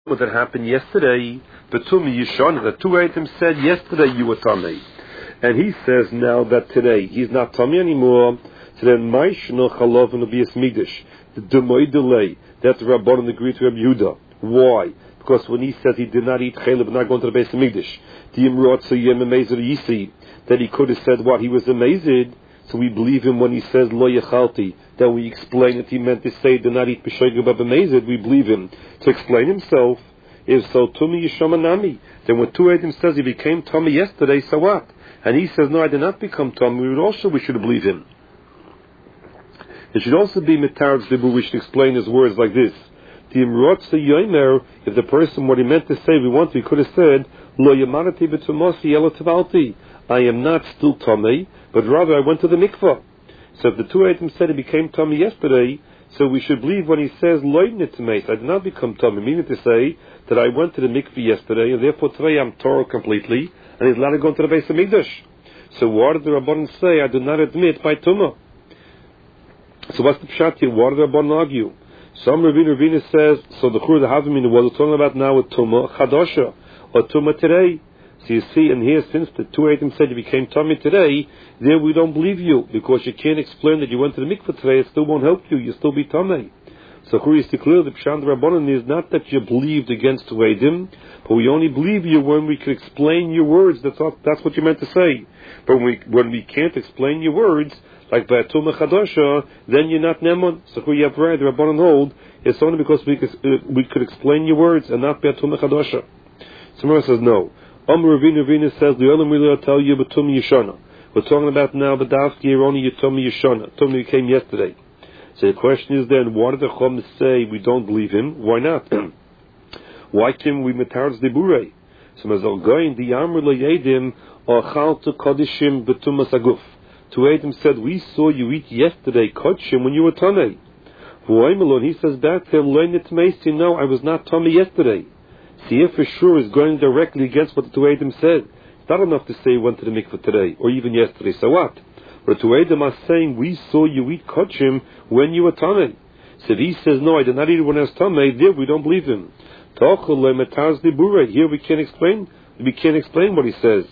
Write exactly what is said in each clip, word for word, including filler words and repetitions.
what that happened yesterday. Betumi Yishon, the two items said yesterday you were Tamei. And he says now that today he's not Tamei anymore. So then Maishno Chalov and Abias Migdash. The Demoy delay. That's the Rabbanon agreed to Rabbi Yehuda. Why? Because when he said he did not eat Chaleb, not going to the base of Migdash, the Imrot Yem Amazed Yisi, that he could have said what? He was amazed. So we believe him when he says Lo Yechalti. That we explain that he meant to say do not eat B'Shoig Bab Amazed. We believe him. To explain himself, if so, Tumi Yishamanami. Then when two Adam says he became Tommy yesterday, so what? And he says, no, I did not become Tommy. We would also, we should believe him. It should also be Metarz Dibu. We should explain his words like this. If the person, what he meant to say, we want, he could have said, Lo Yamanati B'Tumosi Elo Tavalti. I am not still Tommy, but rather I went to the mikvah. So if the two items said he became Tommy yesterday, so we should believe when he says Loibnit Meis, I did not become Tommy, meaning to say that I went to the mikvah yesterday, and therefore today I'm Torah completely, and he's allowed to go into the base of Mikdash. So what did the Rabbanan say? I do not admit by Tumah. So what's the pshat here? What did the Rabbanan argue? Some Ravina Ravina says, so the Chur the Havamina, what we're talking about now with Tumah, Chadosha, or Tumah today. So you see, and here, since the two items said you became Tommy today, there we don't believe you, because you can't explain that you went to the mikveh today, it still won't help you, you still be Tommy. So Chur is clear, the Pshat Rabbanan is not that you believed against two items, but we only believe you when we can explain your words, that's all, that's what you meant to say. But when we, when we can't explain your words, like by Tumah Chadosha, then you're not Nemon. So Chur, you have right, the Rabbanan hold, it's only because we could, uh, we could explain your words, and not by Tumah Chadosha. Somewhere says no. Amr Ravina Ravina says, the Olam will tell you about Tumah Yeshana. We're talking about now, but Dafki Yeroni Tumah Yeshana. Tumah came yesterday. So the question is then, why did the Chum say we don't believe him? Why not? Why can we metarz the Burei? So Mazal Goyin, the Amr Layedim, Achal to Kodishim Betumas Aguf. To Adam said, we saw you eat yesterday, Kodshim, when you were Tomei. He says back to him, Learn it Macy, no, I was not Tomei yesterday. See, if for sure is going directly against what the two Adam said. It's not enough to say he went to the mikveh today, or even yesterday, so what? But the two Adam are saying, we saw you eat kodshim when you were tamei. So if he says, no, I did not eat it when I was tamei, there we don't believe him. Here we can't explain, we can't explain what he says.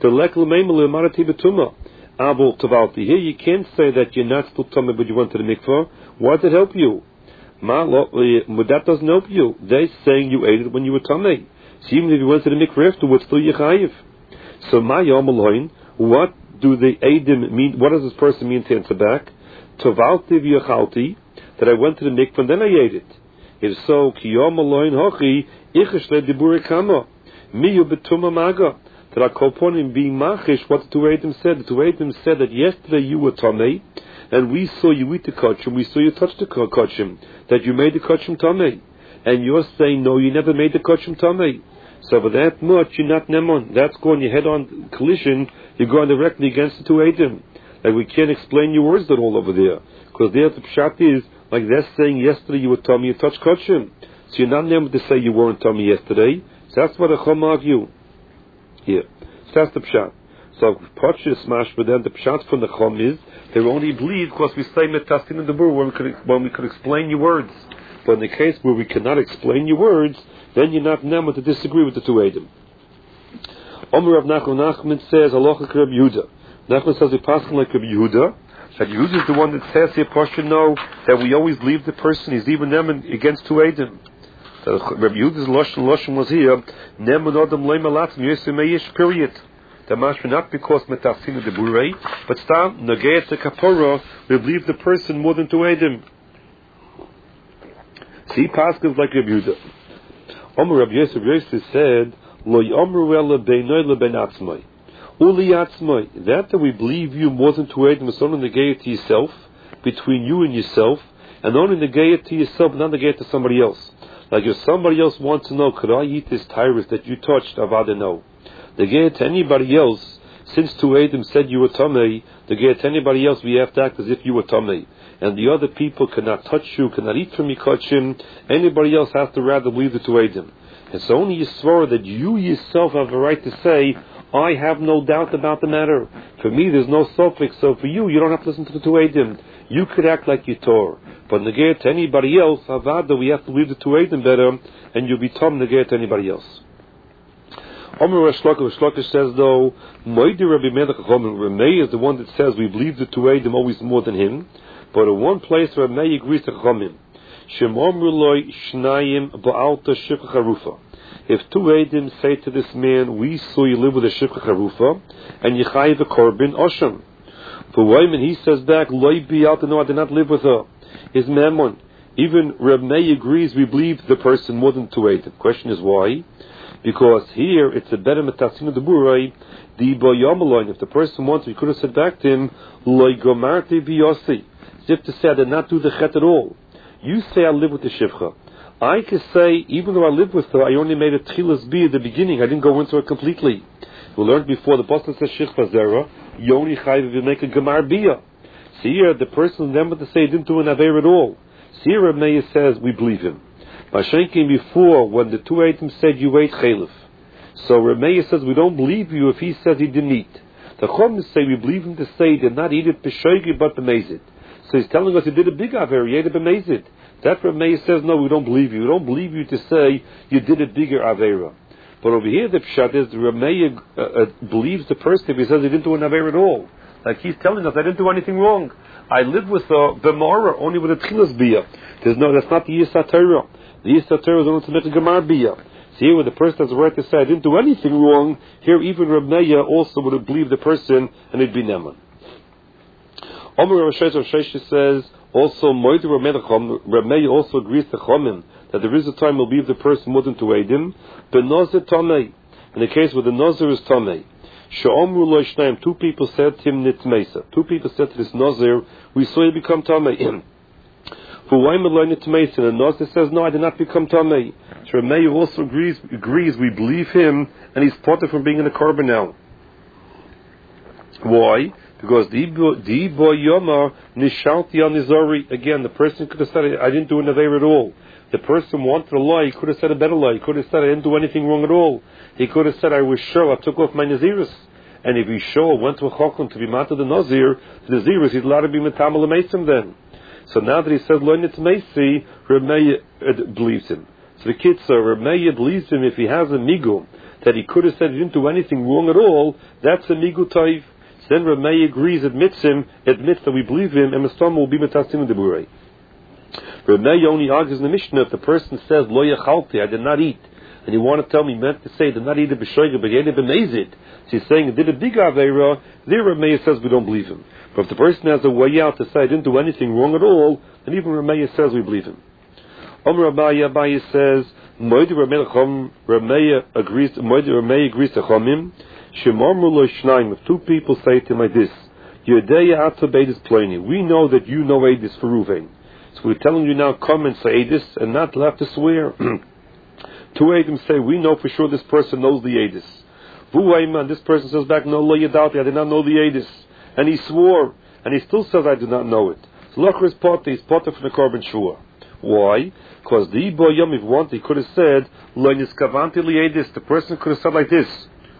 Here you can't say that you're not still tamei, but you went to the mikveh. Why does it help you? That doesn't help you. They're saying you ate it when you were tamei. So even if you went to the mikveh afterwards, still you're chayiv. So my yom what do the Eidim mean? What does this person mean to answer back? Tovalti v'yachalti, that I went to the mikveh and then I ate it. If so, ki yom aloin hochi ichish le dibure kama miyu betuma maga. That I call upon him being machish what the two Eidim said. The two Eidim said that yesterday you were tamei, and we saw you eat the kachim, we saw you touch the kachim, that you made the kachim tamei. And you're saying, no, you never made the kachim tamei. So for that much, you're not nemon. That's going your head-on collision, you're going directly against the two Eidim. Like we can't explain your words that all over there. Because there the pshat is, like they're saying yesterday you were tamei, you touched kachim. So you're not nemon to say you weren't tamei yesterday. So that's what the chum argue. Here. So that's the pshat. So Pachis Smash, but then the pshat from the chum is, they only believe because we say metastin in the bur when we could when we could explain your words. But in the case where we cannot explain your words, then you're not nema to disagree with the two Eidim. Omer Rav Nachman Nachman says Halacha Rabbi Yehuda. Nachman says we pass like Rabbi Yehuda. That Yehuda is the one that says here, Pasha know that we always leave the person. He's even nema against two Eidim. Rabbi Yehuda's lashon lashon was here. Nema nodam leima latzim yesimeish period. The mashma not because metafsina de burei, but stam nagayat the kapora we believe the person more than two Eidim. See, Pascal's like Rabbi Yehuda. Omer Rabbi Yosef Yosef said, Lo yomru ela beinoi lebein atzmai. Uli atzmai. That that we believe you more than two Eidim is only negayat to yourself, between you and yourself, and only negayat to yourself, not negayat to somebody else. Like if somebody else wants to know, could I eat this tyrus that you touched? Avada no. Negayat to anybody else, since two Eidim said you were tamei, negayat to anybody else, we have to act as if you were tamei. And the other people cannot touch you, cannot eat from you, kachim. Anybody else has to rather believe the two Eidim. It's only Yisvara that you yourself have a right to say, I have no doubt about the matter. For me, there's no suffix, so for you, you don't have to listen to the two Eidim. You could act like you Torah. But negate to anybody else, avada, we have to leave the two Eidim better, and you'll be tom negate to anybody else. Omer Rosh Lakish says though, Moidi Rabbi Melech Chachamim, Ramei is the one that says we believe the two Eidim always more than him, but in one place Ramei agrees to Chachamim. Shem Omru Loi Shnayim Ba'alta Shifcha Charufa. If two Eidim say to this man, we saw you live with a Shifcha Charufa, and you chayiv a korban Osham. For Wyman he says back, Loi Ba'alta, no, I did not live with her. His Mammon. Even Ramei agrees we believe the person more than two Eidim. Question is why? Because here it's a better metasin of the buray, the boyamalon. If the person wants, we could have said back to him, loy gomarti biyosi. As if to say I did not do the chet at all. You say I live with the shivcha. I can say, even though I live with her, I only made a tchilas bi at the beginning. I didn't go into it completely. We learned before the Boston says shivcha zera, you only chayv if you make a gemar bia. See here, the person remembered to say he didn't do an aver at all. See here, Rameya says we believe him. Mashenkin before, when the two Eidim said you ate chalif. So Rameya says we don't believe you if he says he didn't eat. The Chum say we believe him to say he did not eat it b'shoigi but b'mezid. So he's telling us he did a big aver, he ate it b'mezid. That Rameya says no, we don't believe you. We don't believe you to say you did a bigger avera. But over here the pshat is Rameya uh, uh, believes the person if he says he didn't do an aver at all. Like he's telling us I didn't do anything wrong. I live with a b'mora only with a tchilas bia. There's no, that's not the Yisat Torah. The Yisat Torah is only to make a gemar bia. So here, when the person has the right to say, I didn't do anything wrong, here even Reb Meir also would have believed the person, and it'd be Neman. Omer Rav Sheshes says, also, Moed Reb Meir also agrees to Chomim, that there is a time will believe the person more than two Eidim, Benozer Tomei. In the case where the Nozer is Tomei. She'omru lo Shnaim, two people said to him Nitmeisa. Two people said to this Nozer, we saw you become Tomei. For why Melania Tamasin, and Nozer says, no, I did not become Tamei. So Meir also agrees, agrees, we believe him, and he's parted from being in the korban now. Why? Because the boy Yomar Nishalti on Nizori, again, the person could have said, I didn't do an Aveir at all. The person wanted a lie, he could have said a better lie, he could have said, I didn't do anything wrong at all. He could have said, I was sure, I took off my Naziris. And if he sure went to a Chokon to be matter the Nazir, the Naziris, he's allowed to be Metamal Mesim then. So now that he says Lo Nitmeisi, Reb Meir believes him. So the kid said Reb Meir believes him if he has a migu that he could have said he didn't do anything wrong at all. That's a migu toiv. So then Reb Meir agrees, admits him, admits that we believe him, and Mistama will be metasim deburei. Reb Meir only argues in the Mishnah if the person says Lo Yachalti, I did not eat, and you want to tell me meant to say did not eat a b'shoiga, but he ate a b'mezid. So he's saying he did a big aveira. There Reb Meir says we don't believe him. But if the person has a way out to say I didn't do anything wrong at all, then even Rameya says we believe him. Omer Abaye, Abaye says, Moed Rameya agrees, Moed Rameya agrees to Chomim, Shemomru lo Shnaim, if two people say to him like this, Yedeya Atzah Beidis Pleni, we know that you know Eidis for Ruvain. So we're telling you now, come and say Eidis, and not have to swear. Two Eidim say, we know for sure this person knows the Eidis. Vuayman, this person says back, no, lo Yadati, I did not know the Eidis. And he swore, and he still says, I do not know it. So Locher is potter, he's potter from the korban shua. Why? Because the boy Yom, if wanted, he could have said, Lo Niskavanti Liedis, the person could have said like this.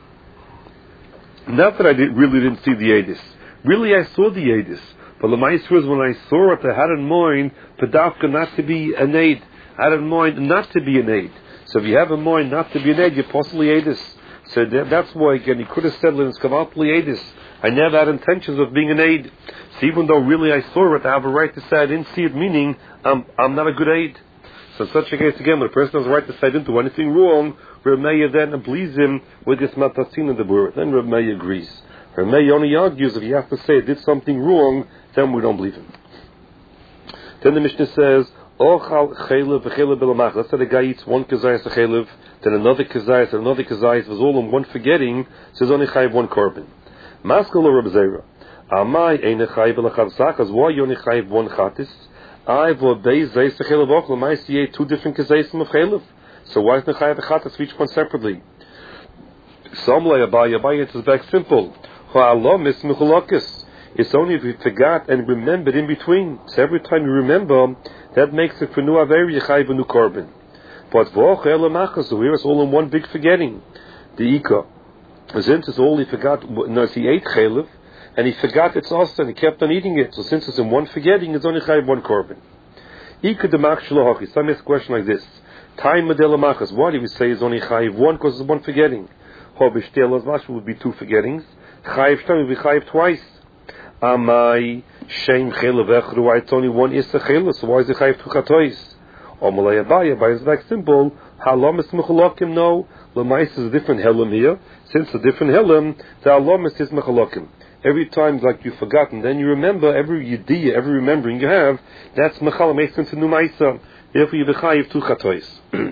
Not that I did, really didn't see the Eidis. Really, I saw the Eidis. But the Ma'aser is when I saw it, I had in mind, Pedavka not to be an aid. I had in mind not to be an aid. So if you have in mind not to be an aid, you're possibly Eidis. So that, that's why, again, he could have said, Lo Niskavanti Liedis. I never had intentions of being an aid. So even though really I saw it, I have a right to say I didn't see it, meaning I'm, I'm not a good aid. So in such a case, again, when a person has a right to say I didn't do anything wrong, Reb Meir then believes him with this matasin in the bur. Then Reb Meir agrees. Reb Meir only argues if you have to say I did something wrong, then we don't believe him. Then the Mishnah says, Ochal chelev v'chelev b'lamach. Let's say the guy eats one kazayas of chelev, then another kazayas, and another kazayas. It was all in one forgetting, says only chayiv one korban. Maskal or Reb Zera. Amai eine chayiv l'chavsachas. Why you only chayiv one chatis? I will beis zeis chelev ochel. I see two different kazaysim of chelev. So why is the chayiv chatis for each one separately? Some lay Abaye. Abaye is back simple. Ha'alom is mechulokis. It's only if you forgot and remembered in between. So every time you remember, that makes it for new averi chayiv a new korban. But v'ochel l'machas. So here it's all in one big forgetting. The ikah. Since it's all he forgot, no, he ate chelev, and he forgot it's also, and he kept on eating it. So since it's in one forgetting, it's only chayiv one korban. Ika demak shlohachi. Some ask a question like this: Time medela machas. Why do we say is only chayiv one? Because it's one forgetting. Hobishtel as mash would be two forgettings. Chayiv shtam would be chayiv twice. Amai shem chelav echru. Why it's only one issa chelav? So why is it chayiv two chatois? Omalei abaya. But it's like simple. Halamis mechalokim. No, lemais is a different helam here. Since a different helam, the halamis is mechalokim. Every time, like you've forgotten, then you remember every yediyah, every remembering you have. That's mechal makes into numaisa. Therefore, you bechayiv two chatois.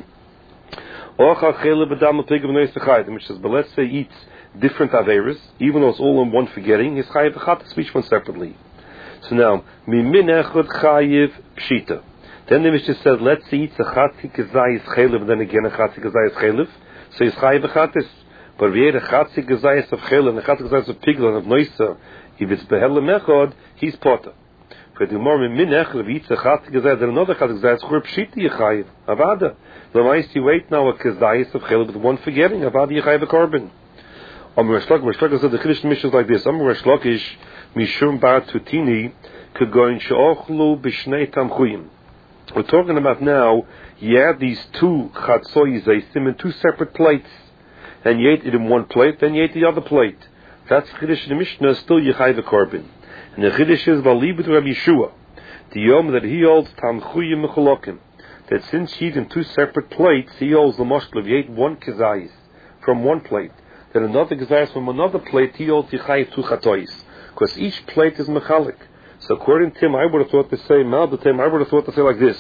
Which says, but let's say eats different averis, even though it's all in one forgetting. His chayiv chatas, each one separately. So now, mimin echad chayiv pshita. Then the Mishnah says, let's say eats a chatzi kazayis chaylev, then again a chatzi kazayis chaylev. So his chayiv chatas. But if he had a chatzi kazayis of chaylev and a chatzi kazayis of pigla and of noisa, if it's behelim echad, he's potter. For the more min echad, if he eats a chatzi kazayis, then another chatzi kazayis, chur pshita yichayiv, avada. The mice you wait now a kazayis of chaylev with one forgetting, avada yichayiv a korban. Amar Resh Lakish, Resh Lakish said the Chiddush Mishnah is like this. Amar Resh Lakish, mishum bar tutini, kagoin she'ochlu b'shnei tamchuyim. We're talking about now, you have these two chatzoyis, them in two separate plates, and you ate it in one plate, then you ate the other plate. That's Chiddush in the Mishnah, still yichayiv a korban. And the Chiddush is Balibut Rabbi Yeshua, the Yom that he holds tamchuyim mechalokim, that since he ate in two separate plates, he holds the moshel, if you ate one kazayis from one plate, then another kazayis from another plate, he holds yichayiv two chatois, because each plate is mechalik. So according to him, I would have thought to say, Mal B'Taim, I would have thought to say like this.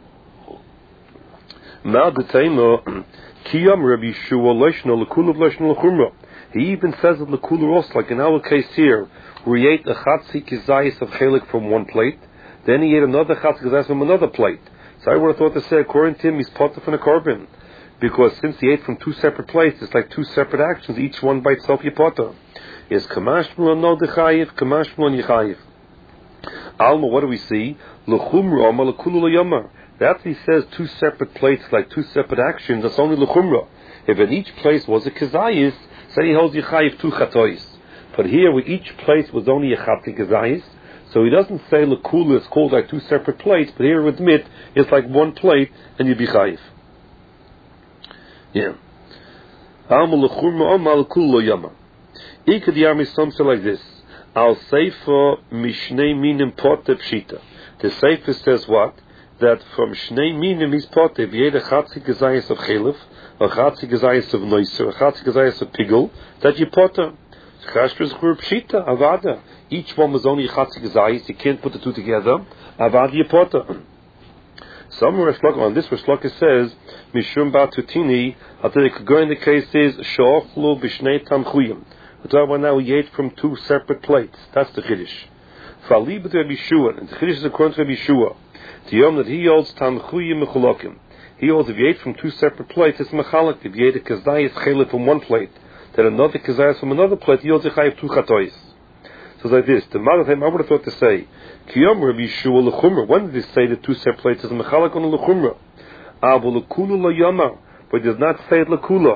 Mal B'Taim, Kiyam Rabbi Yeshua, Loishno, L'Kulav, Loishno, L'Chumra. He even says that L'Kulav also, like in our case here, where he ate a chatzi kizayis of chelik from one plate, then he ate another chatzi kizayis from another plate. So I would have thought to say, according to him, he's potter from a korban. Because since he ate from two separate plates, it's like two separate actions, each one by itself, you potter. Is Kamashmul no dechayiv, Kamashmul yichayiv. Alma, what do we see? L'chumra, ama l'kulu l'yamar. That he says two separate plates, like two separate actions, that's only l'chumra. If in each place was a kazayis, say he holds yichayiv two chatois. But here, with each place was only a chati kazayis, so he doesn't say l'kulu, it's called like two separate plates, but here we admit, it's like one plate, and you be chayiv. Yeah. Alma l'chumra, ama l'kulu l'yamar. Ika the army some say like this. Al Seifa Mishnei Minim Pote Pshita. The Seifa says what? That from Shnei Minim is Pote, if you had a Chatzi Gezayis of Chelef, a Chatzi Gezayis of Noiser, a Chatzi Gezayis of Pigel, that you Pote. Chashras Gur Pshita, Avada. Each one was only a Chatzi Gezayis, you can't put the two together. Avada you Pote. Some Resh Lakish, on this Resh Lakish says, Mishum Batutini, I think it could go in the case is, Shochlu B'Shnei Tamchuyim. We're talking about now he ate from two separate plates. That's the Chiddush. Falibut Rabbi Yeshua, and the Chiddush is according to Rabbi Yeshua. The Yom that he holds tamchuyim mechalokim. He holds if you ate from two separate plates, it's mechalik. If you ate a kazayis chelet from one plate, then another kazayis from another plate, he holds a chayiv two chatois. So it's like this. The Marathaim, I would have thought to say, Kiyom Rabbi Yeshua l'chumra. When did he say the two separate plates is mechalik on l'chumra? Avu l'kulu l'yama, but he does not say it l'kula.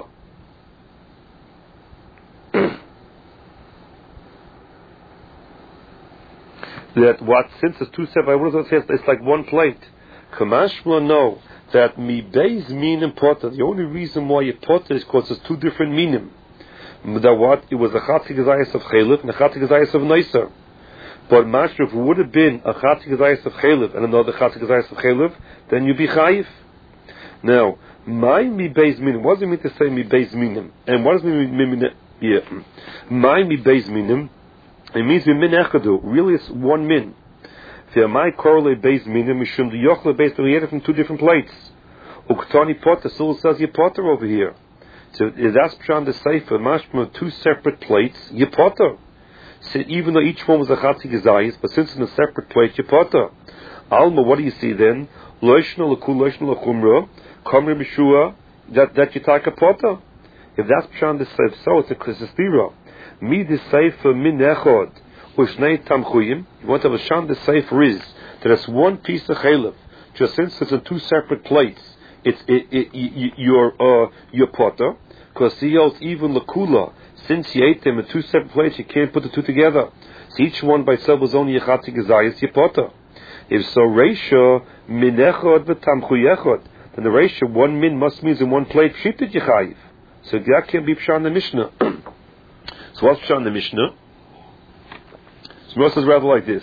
That what, since it's two separate, I would have said it's like one plate. Kamashma, no, that mi beis minim potter. The only reason why you potter is because it's two different minim. That what, it was a chatzi gezayis of chelif and a chatzi gezayis of noiser. But mashma, if it would have been a chatzi gezayis of chelif and another chatzi gezayis of chelif, then you'd be chayiv. Now, my mi beis minim, what does it mean to say mi beis minim? And what does it mean, mi minim? Yeah. My mi beis minim, it means min echadu. Really, it's one min. If my correlate base minim, mishum the yochle base, we had it from two different plates. Uktani potter still says you potter over here. So that's beyond the sefer. Mashma two separate plates, you potter. So even though each one was a chatzi gezayis, but since in a separate plate, you potter. Alma, what do you see then? Loishna l'kul, loishna l'chumra, kamri b'shua, that that you take a potter. If that's beyond the sefer, so it's a krisistira. Mi the sefer min echod ushnei tamchuyim. You want to have a shan the sefer is that it's one piece of chelef. Just since it's in two separate plates, it's it, it, it, your uh, your potter because he holds even lakula. Since you ate them in two separate plates, you can't put the two together. So each one by itself was only a chatzi gezayis your potter. If so, Reisha min echod v'tamchu yechod. Then the Reisha, one min must mean in one plate pshitit yechayiv. So that can be pshat in the Mishnah. So what's pshat in the Mishnah? So Moshe says rather like this.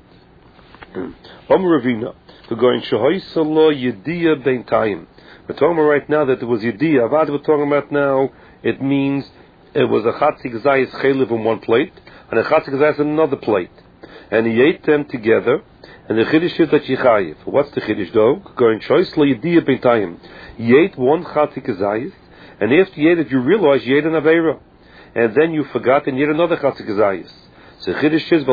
Om Ravina, we're going Shahoisalo Yediyah Bein Tayim. We're talking about right now that there was Yediyah. Avad we're talking about now, it means it was a Chatzik Zayis Chaylev in one plate, and a Chatzik Zayis in another plate. And he ate them together, and the Chiddush is that Yichayiv. What's the Chiddush though? Going Shahoisalo Yediyah Bein Tayim. You ate one Chatzik Zayis, and after you ate it, you realized you ate an Aveira. And then you forgot and you ate another Chatzik Zayis. So Chiddush is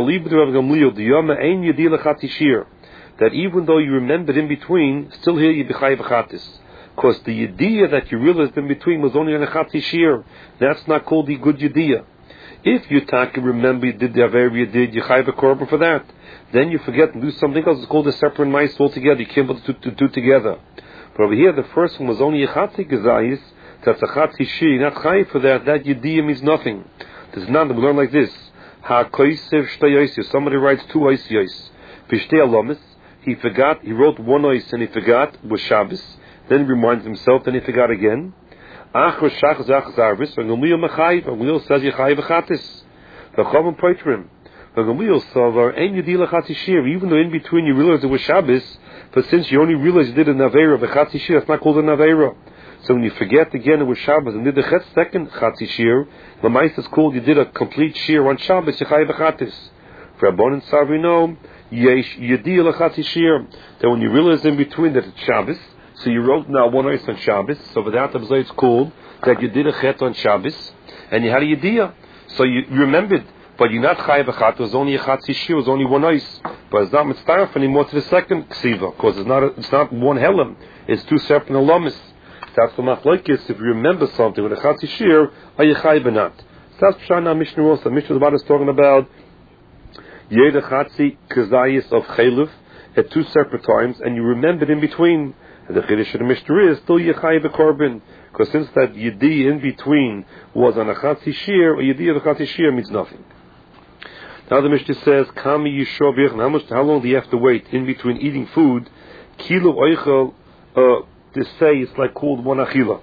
that even though you remembered in between, still here you b'chayiv v'chatis. Because the yediyah that you realized in between was only on a chatzi shir. That's not called the good yediyah. If you take and remember you did the aver you did, you chayiv a korban for that. Then you forget and do something else. It's called a separate mice altogether. You can't put the two, two together. But over here, the first one was only a chatzi gezayis. That's a chatzi shir. You're not chayiv for that. That yediyah means nothing. There's none. We learn like this. Somebody writes two oisiyos. Pishtei alomis. He forgot. He wrote one ois and he forgot was Shabbos. Then he reminds himself. Then he forgot again. Achor shachas achas arvis. And Gamliel mechayiv. Gamliel says yechayiv v'chatis. V'chavim poitrim. Gamliel savar ein yediyah l'chatzi shir. Even though in between you realized it was Shabbos, but since you only realized you did a naveira v'chatzi shir, that's not called a naveira. So when you forget again it was Shabbos and did the second chatzi shir, the mice is called you did a complete shir on Shabbos, yechayiv v'chatis. For Rabban and Sarvi know, yesh yediyah l'chatzi shir. That when you realize in between that it's Shabbos, so you wrote now one ice on Shabbos, so without the it's called that you did a chet on Shabbos, and you had a yediyah. So you, you remembered, but you're not chayiv v'chat, it was only a chatzi shir, it was only one ice. But it's not mitzvah anymore to the second ksiva, because it's not a, it's not one helam, it's two separate alamis. That's the machlokes. If you remember something with a chatzi shir, are you chayiv or not? That's Pshana Mishnah also. Mishnah about is talking about yeda chatzi kazayis of chaylev at two separate times, and you remembered in between. And the chiddush of the Mishnah is still yechayiv a korban, because since that yedi in between was on a chatzi shir, or yedi of a chatzi shir means nothing. Now the Mishnah says, Kami yishov yechon. How much? How long do you have to wait in between eating food? Kilo oichel. Uh, To say it's like called one achila.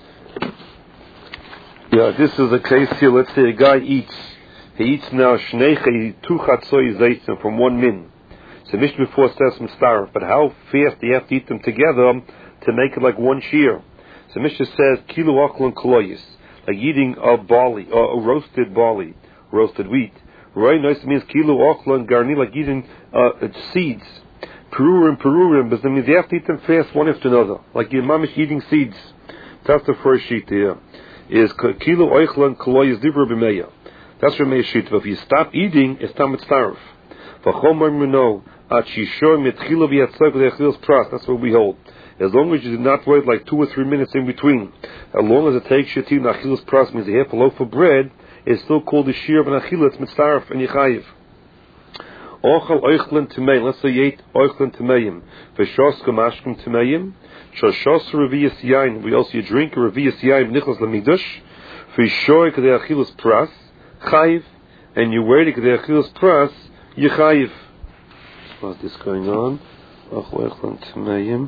Yeah, this is a case here. Let's say a guy eats. He eats now shnei two chatzoi zaytim from one min. So Mishnah before says some star, but how fast do you have to eat them together to make it like one shear? So Mishnah says kilo achlon koloyis, like eating a barley or a roasted barley, roasted wheat. Right, nice means kilo achlon garni, like eating uh, seeds. Perurim, perurim, but that means you have to eat them fast one after another, like your mamish eating seeds. That's the first sheet here. Is kilo oichlan koloyis dibur b'meya. That's the main sheet. But if you stop eating, it's tam mitzaref. V'chomer mino at shishor mitchilo v'yatzok v'yachil's pras. That's what we hold. As long as you did not wait like two or three minutes in between, as long as it takes you to achil's pras, means a half a loaf of bread, it's still called the shir of an achil. It's mitzaref and yichayiv. Ochel oichlen tmeim. Let's say you ate oichlen tmeim. V'shos kamashkim tmeim. Shoshos reviyas yain. We also you drink a reviyas yain nichlas lamigdash. V'shoy k'dei achilus pras chayiv, and you wait k'dei achilus pras yichayiv. What's this going on? Ochel oichlen tmeim.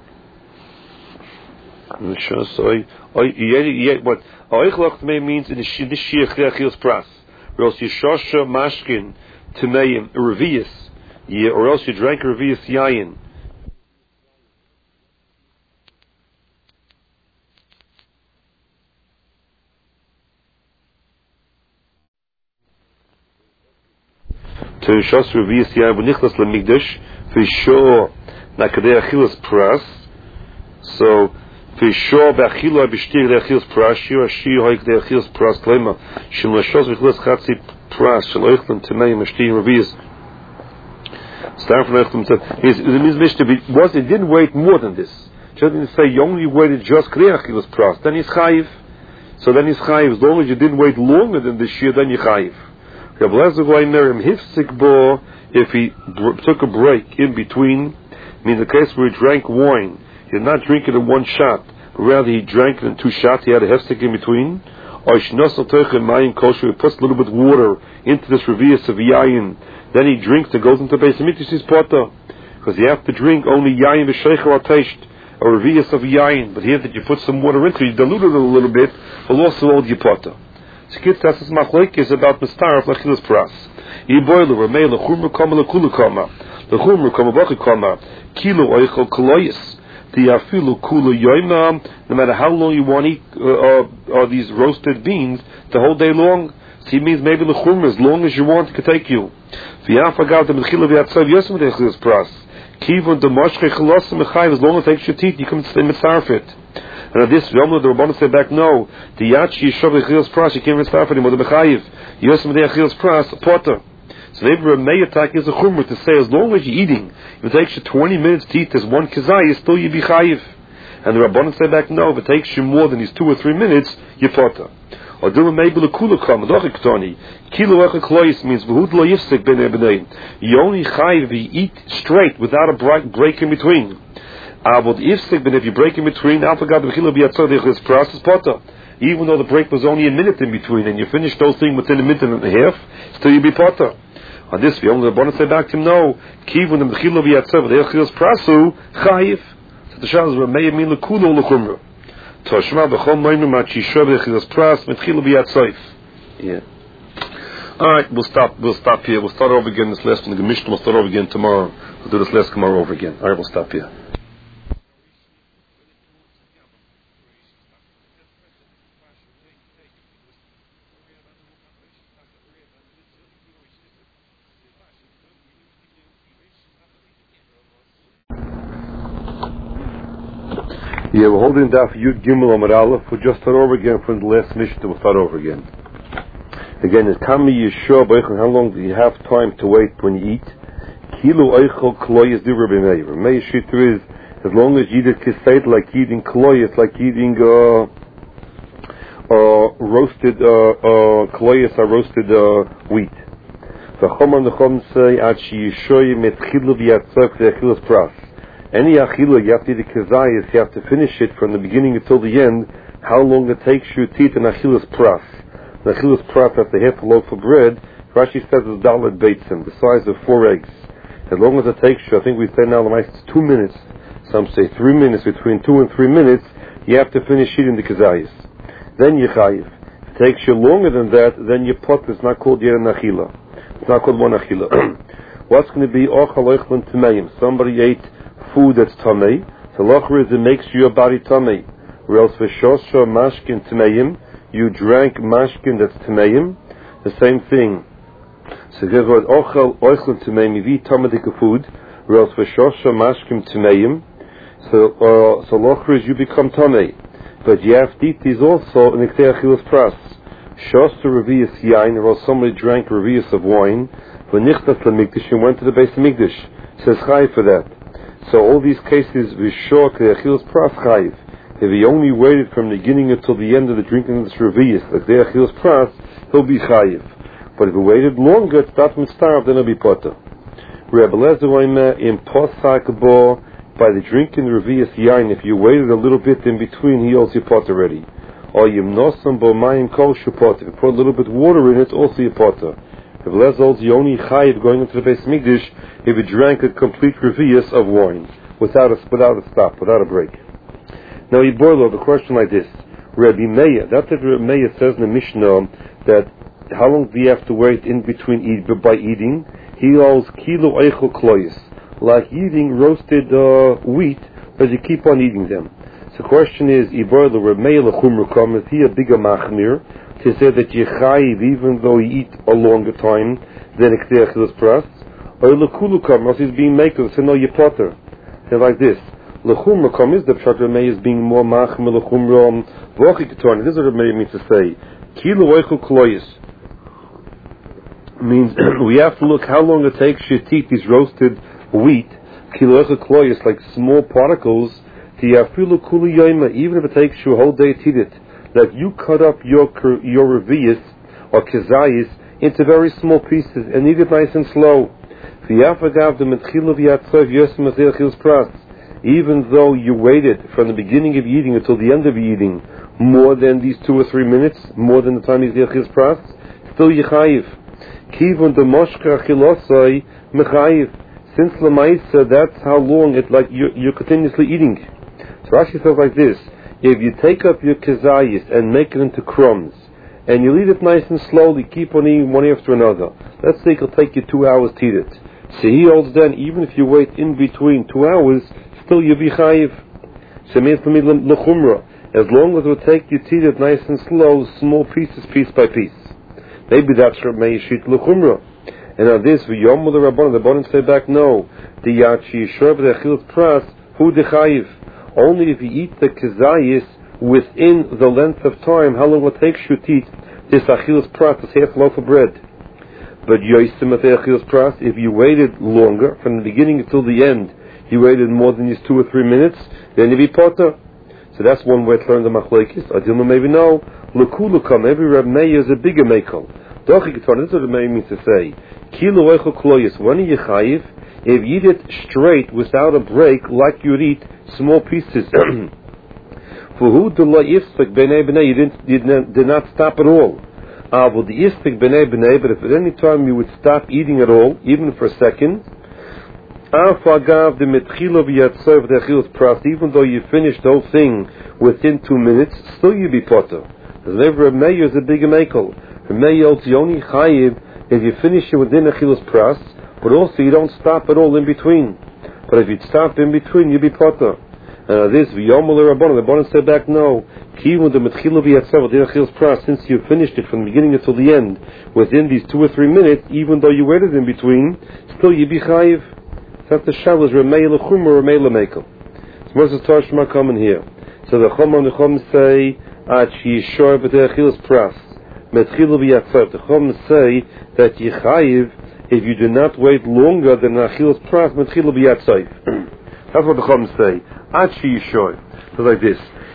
V'shos oy oy you ate what? Oichel tmeim means in the shir k'dei achilus pras. Or else you shosha mashkin Tmeim, a revius, yeah, or else you drank a revius yayin. To shos revius yayin v'nichlas lemigdash v'shor nakadei achilas pras. So v'shor b'achilo b'shtir k'dei achilas pras shir ashir hoy k'dei achilas pras klema shim l'shos v'chilas chatzi pras shaloichlim tmeim ashtir revius. Start from Echlim to it means Mishnah was it didn't wait more than this. Just didn't say you only waited just k'dei achilas pras. Then he's chayiv. So then he's chayiv. As long as you didn't wait longer than this year, then you chayiv. If he took a break in between, means the case where he drank wine, he did not drink it in one shot, but rather he drank it in two shots. He had a hefsek in between. Or he puts a little bit of water into this revius of yayin. Then he drinks and goes into Beis Hamikdash his potter. because you have to drink only yayin v'sheichel atesht, a revius of yayin. But here that you put some water into it, you dilute it a little bit, will also hold your potter. Skitz that's his machlok is about mistaref lachilas pras. Yiboilu remei lechumra kama lekulu kama lechumra kama bachi kama kilo oichel koloyis. The afilu kula yoyma. No matter how long you want to eat uh, uh, these roasted beans, the whole day long. So he means maybe lechumra as long as you want, it could take you. V'yafagav the mechila v'yatzav yosem dechilas pras. Kivon the moshche chalosim mechayiv, as long as it takes your teeth, you can stay mitzaref it. And at this, we all know the Rabbanan said back, no, the yachi yishov dechilas pras, you can't mitzaref anymore. The mechayiv yosem dechilas pras potter. So maybe a meyatak is a chumrah to say as long as you're eating, if it takes you twenty minutes to eat as one kazai, still you be chayiv. And the Rabbanan said back, no, if it takes you more than these two or three minutes, you potter. Or do maybe the kula kam dochiktoni kilo echa klois means v'hud lo yifsek ben ebnei. You only chayiv you eat straight without a break in between. Avod yifsek ben if you break in between, alfagad v'chilo b'yatzor dechis pras is potter. Even though the break was only a minute in between, and you finish those things within a minute and a half, still you be potter. On this, we only want to say back to him, no, kivun the mechilo v'yatzor dechis prasu chayiv. So the shal is remei min lekulo lekumra. Toshma b'chol moimim machishav dechilas pras mitchilu b'yatzoif. Yeah. All right, we'll stop. We'll stop here. We'll start over again this lesson. The Mishnah will start over again tomorrow. We'll do this lesson tomorrow over again. All right, we'll stop here. Yeah, we're holding Daf Yud Gimel Amud Aleph. We'll just start over again from the last Mishnah. We'll start over again. Again, it's Kami Yeshua B'Eichel. How long do you have time to wait when you eat? Kilo Eichel Kloyes Divrei B'Mei. B'Mei Shitr is as long as you eat it kisayt, like eating Kloyes, like eating uh, uh, roasted uh, uh, Kloyes, or roasted uh, wheat. The Chomar Nechom say Ad Sheyishoy Metchilu V'Yatzok V'Achilas Pras. Any achila, you have to eat the kazayas, you have to finish it from the beginning until the end, how long it takes you to eat an achilas pras. An achilas pras, that's a half a loaf of bread, Rashi says is dalet beitzim, the size of four eggs. As long as it takes you, I think we say now, it's two minutes, some say three minutes, between two and three minutes, you have to finish eating the kazayas. Then you chayiv. If it takes you longer than that, then your pot is not called yet an achila. It's not called one achila. What's going to be ochal oichlin tmeim? Somebody ate food that's tamei, so lochra is it makes your body tamei. Or else v'shosha mashkin tmeim, you drank mashkin that's tmeim, the same thing. So there's what ochel oichlin tmeim, you eat tamedik food, or else v'shosha mashkin tmeim, so uh, so lochra is you become tamei. But you have to eat these also in the achilas pras. Shosta revius yain, or else somebody drank revius of wine, v'nichtas lemikdash, and went to the base of mikdash. Says chai for that. So all these cases, v'shok le'achilas pras chayiv. If he only waited from the beginning until the end of the drinking of the revius, like the achilas pras, he'll be chayiv. But if he waited longer, it's not mitzaref, then he'll be potter. Rebbe Lezer oimer in posak bo, by the drinking the revius yain, if you waited a little bit in between, he also potter already. Or yimnosam bo mayim kol shupotter. If you put a little bit of water in it, also you potter. If Lezer holds you only chayiv going into the base mikdash, if he drank a complete revius of wine without a without a stop, without a break. Now he boiled over a question like this: Rabbi Meir, that's what Rabbi Meir says in the Mishnah, that how long do you have to wait in between eat by eating? He holds kilo eichel kloyes, like eating roasted uh, wheat, as you keep on eating them. So the question is: Iboil Rabbi Meir lechumrukom, is he a bigger machmir to say that you chayiv even though you eat a longer time than achilas pras? Or lekulukam, or he's being maker, so no, you potter. They're like this. Lechumrakam is the pshat Ramei is being more machmir lechumram v'ochiktorn. This is what Ramei means to say. Kilo oichel kloyes means we have to look how long it takes you to eat these roasted wheat. Kilo oichel kloyes, like small particles. Tiyafilu kulu yoyma, even if it takes you a whole day to eat it. Like you cut up your your revius or kazayis into very small pieces and eat it nice and slow. Even though you waited from the beginning of eating until the end of eating more than these two or three minutes, more than the time he's achilas pras, still you chayiv. Kivun the moshka achilosai mechayiv. since Lamaisa, that's how long it like you're, you're continuously eating. So Rashi says like this: if you take up your kezayis and make it into crumbs, and you eat it nice and slowly, keep on eating one after another. Let's say it'll take you two hours to eat it. So he holds then, even if you wait in between two hours, still you'll be chayiv. So means for me l'chumra, as long as it will take you to eat it nice and slow, small pieces, piece by piece. Maybe that's what may yishit l'chumra. And on this, v'yomul the rabbanon, the rabbanon say back, no, the yachi yishor v'dechilas pras hu dechayiv. Only if you eat the kezayis within the length of time, how long it takes you to eat this achilas pras, this half loaf of bread. But yoisim at achilas pras, if you waited longer, from the beginning until the end, you waited more than these two or three minutes, then you be potter. So that's one way to learn the machlekes. Adilma maybe no. L'kulukam, every Reb Meir is a bigger mekel. Dochi keton, this is what the Meir means to say. Kilu oichel kloyis, when are you chayiv? If you eat it straight, without a break, like you eat small pieces. For who do la yifsek b'nei b'nei, you didn't, you did, did not stop at all. Ah, well, the yifsek b'nei b'nei, but if at any time you would stop eating at all, even for a second, even though you finished the whole thing within two minutes, still you be potter. Because Reb Meir is a bigger mekel. Reb Meir holds you only chayiv if you finish it within achilas pras, but also you don't stop at all in between. But if you stop in between, you be potter. And uh, this v'yomul rabbanon, the rabbanon said back, no, since you finished it from the beginning until the end within these two or three minutes, even though you waited in between, still you be chayiv. That's the shalosh Ramei l'chum or Ramei l'mekel. So what's the Tashma coming here? So the Chum and the Chum say at shishor b'techilas pras metchilu b'yatzar. The Chum say that yichayiv if you do not wait longer than achilas pras metchilu b'yatzar. That's what the Chum say at shishor. So like this.